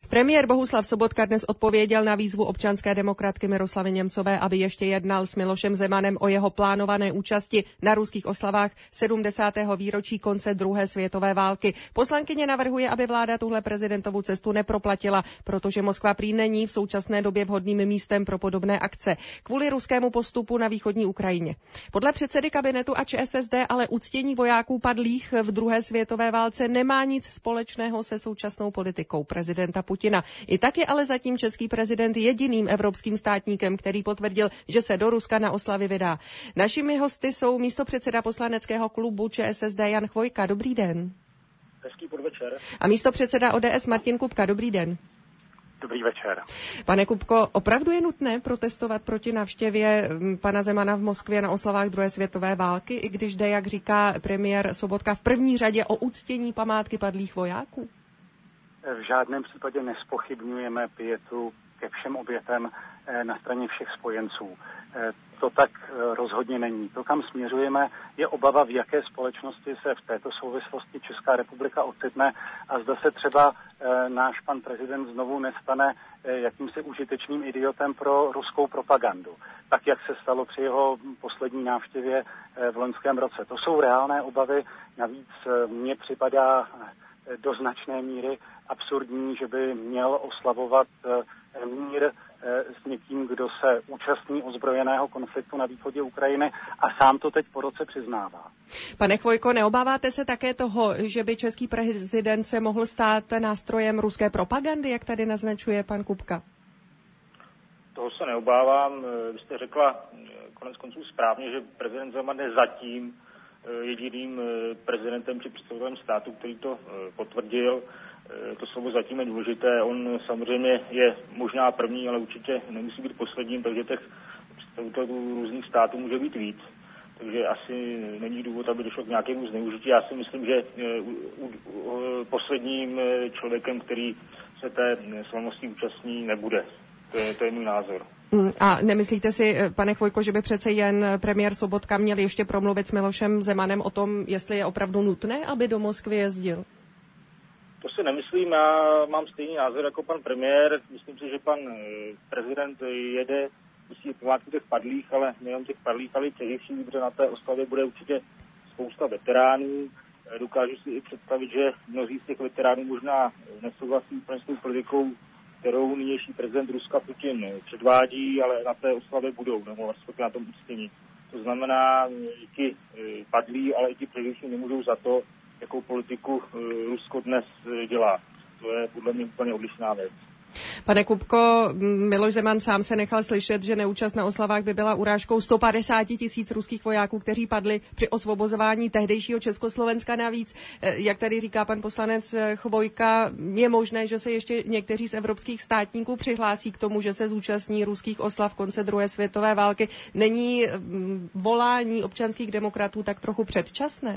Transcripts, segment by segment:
Premiér Bohuslav Sobotka dnes odpověděl na výzvu občanské demokratky Miroslavy Němcové, aby ještě jednal s Milošem Zemanem o jeho plánované účasti na ruských oslavách 70. výročí konce druhé světové války. Poslankyně navrhuje, aby vláda tuhle prezidentovu cestu neproplatila, protože Moskva prý není v současné době vhodným místem pro podobné akce kvůli ruskému postupu na východní Ukrajině. Podle předsedy kabinetu a ČSSD ale uctění vojáků padlých v druhé světové válce nemá nic společného se současnou politikou prezidenta Putina. I tak je ale zatím český prezident jediným evropským státníkem, který potvrdil, že se do Ruska na oslavy vydá. Našimi hosty jsou místopředseda poslaneckého klubu ČSSD Jan Chvojka. Dobrý den. Hezký podvečer. A místopředseda ODS Martin Kupka. Dobrý den. Dobrý večer. Pane Kupko, opravdu je nutné protestovat proti návštěvě pana Zemana v Moskvě na oslavách druhé světové války, i když jde, jak říká premiér Sobotka, v první řadě o uctění památky padlých vojáků? V žádném případě nespochybňujeme pietu ke všem obětem na straně všech spojenců. To tak rozhodně není. To, kam směřujeme, je obava, v jaké společnosti se v této souvislosti Česká republika ocitne a zda se třeba náš pan prezident znovu nestane jakýmsi užitečným idiotem pro ruskou propagandu. Tak, jak se stalo při jeho poslední návštěvě v loňském roce. To jsou reálné obavy, navíc mně připadá do značné míry absurdní, že by měl oslavovat mír s někým, kdo se účastní ozbrojeného konfliktu na východě Ukrajiny a sám to teď po roce přiznává. Pane Chvojko, neobáváte se také toho, že by český prezident se mohl stát nástrojem ruské propagandy, jak tady naznačuje pan Kupka? Toho se neobávám. Vy jste řekla konec konců správně, že prezident Zeman je zatím jediným prezidentem či představitelem státu, který to potvrdil. To slovo zatím je důležité. On samozřejmě je možná první, ale určitě nemusí být posledním, takže těch představitelů různých států může být víc. Takže asi není důvod, aby došlo k nějakému zneužití. Já si myslím, že posledním člověkem, který se té slavnosti účastní, nebude. To je můj názor. A nemyslíte si, pane Chvojko, že by přece jen premiér Sobotka měl ještě promluvit s Milošem Zemanem o tom, jestli je opravdu nutné, aby do Moskvy jezdil? To si nemyslím, já mám stejný názor jako pan premiér. Myslím si, že pan prezident jede musí památku těch padlých, ale nejenom těch padlých, ale i přeživších, protože na té oslavě bude určitě spousta veteránů. Dokážu si i představit, že mnozí z těch veteránů možná nesouhlasí úplně s tou politikou, kterou nynější prezident Ruska Putin předvádí, ale na té oslavě budou, nebo respektive na tom uctění. To znamená, ti padlí, ale i ti přeživší nemůžou za to, jakou politiku Rusko dnes dělá. To je podle mě úplně odlišná věc. Pane Kupko, Miloš Zeman sám se nechal slyšet, že neúčast na oslavách by byla urážkou 150 000 ruských vojáků, kteří padli při osvobozování tehdejšího Československa. Navíc, jak tady říká pan poslanec Chvojka, je možné, že se ještě někteří z evropských státníků přihlásí k tomu, že se zúčastní ruských oslav konce druhé světové války. Není volání občanských demokratů tak trochu předčasné?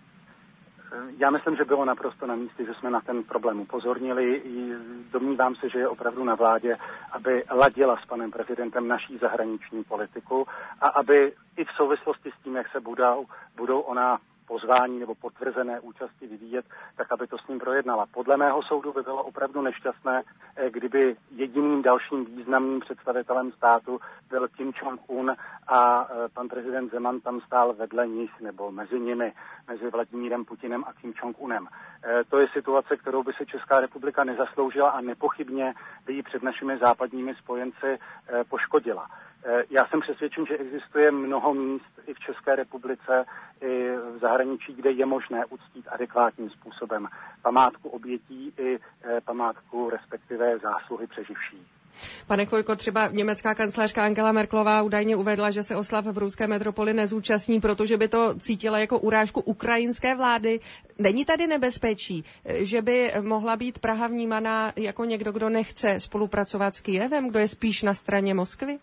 Já myslím, že bylo naprosto na místě, že jsme na ten problém upozornili. Domnívám se, že je opravdu na vládě, aby ladila s panem prezidentem naší zahraniční politiku a aby i v souvislosti s tím, jak se budou ona pozvání nebo potvrzené účasti vyvíjet, tak aby to s ním projednala. Podle mého soudu by bylo opravdu nešťastné, kdyby jediným dalším významným představitelem státu byl Kim Jong-un a pan prezident Zeman tam stál vedle nich nebo mezi nimi, mezi Vladimírem Putinem a Kim Jong-unem. To je situace, kterou by se Česká republika nezasloužila a nepochybně by ji před našimi západními spojenci poškodila. Já jsem přesvědčen, že existuje mnoho míst i v České republice, i v zahraničí, kde je možné uctít adekvátním způsobem památku obětí i památku respektive zásluhy přeživších. Pane Chvojko, třeba německá kancléřka Angela Merkelová údajně uvedla, že se oslav v ruské metropoli nezúčastní, protože by to cítila jako urážku ukrajinské vlády. Není tady nebezpečí, že by mohla být Praha vnímaná jako někdo, kdo nechce spolupracovat s Kyjevem, kdo je spíš na straně Moskvy?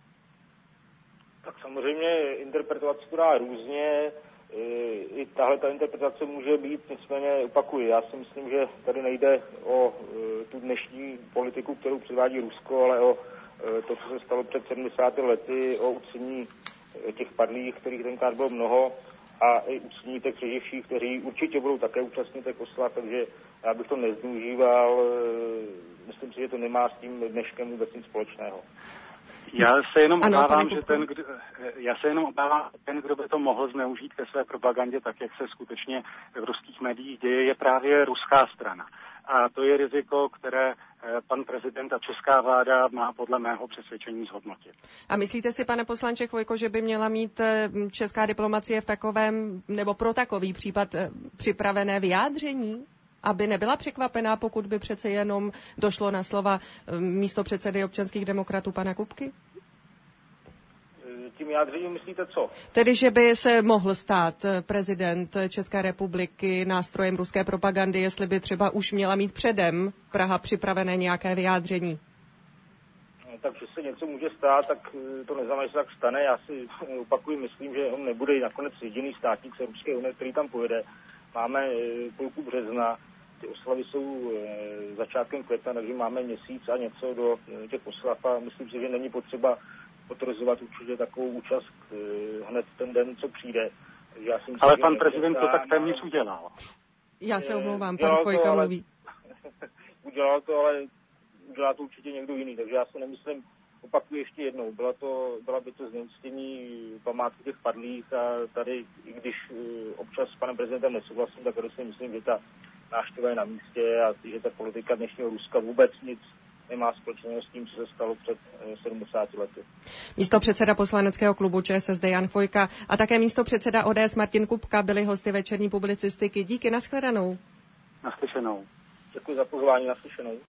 Tak samozřejmě interpretovat se to dá různě. I tahle ta interpretace může být, nicméně opakuji. Já si myslím, že tady nejde o tu dnešní politiku, kterou předvádí Rusko, ale o to, co se stalo před 70 lety, o uctění těch padlých, kterých tenkrát bylo mnoho, a i uctění těch přeživších, kteří určitě budou také účastnit těch oslav, takže já bych to nezneužíval. si, že to nemá s tím dneškem vůbec nic společného. Já se jenom obávám, ten, kdo by to mohl zneužít ke své propagandě, tak jak se skutečně v ruských médiích děje, je právě ruská strana. A to je riziko, které pan prezident a česká vláda má podle mého přesvědčení zhodnotit. A myslíte si, pane poslanče Chvojko, že by měla mít česká diplomacie v takovém, nebo pro takový případ připravené vyjádření? Aby nebyla překvapená, pokud by přece jenom došlo na slova místopředsedy občanských demokratů pana Kupky? Tím vyjádřením myslíte co? Tedy, že by se mohl stát prezident České republiky nástrojem ruské propagandy, jestli by třeba už měla mít předem Praha připravené nějaké vyjádření. Tak, že se něco může stát, tak to neznamená, že se tak stane. Já si opakuju, myslím, že on nebude nakonec jediný státník Evropské unie, který tam pojede. Máme půlku března, ty oslavy jsou začátkem května, takže máme měsíc a něco do těch oslav a myslím si, že není potřeba potvrzovat určitě takovou účast hned ten den, co přijde. Já si myslím, ale pan prezident to tak téměř udělal. Já se omlouvám, pan Chvojka mluví. Udělal to, ale udělá to určitě někdo jiný, takže já si nemyslím, opakuju ještě jednou, byla by to zneuctění památky těch padlých a tady, i když občas s panem prezidentem nesouhlasím, tak si myslím, že ta návštěva je na místě a že ta politika dnešního Ruska vůbec nic nemá společného s tím, co se stalo před 70 lety. Místopředseda poslaneckého klubu ČSSD Jan Chvojka a také místopředseda ODS Martin Kupka byli hosty večerní publicistiky. Díky, nashledanou. Naslyšenou. Děkuji za pozvání, naslyšenou.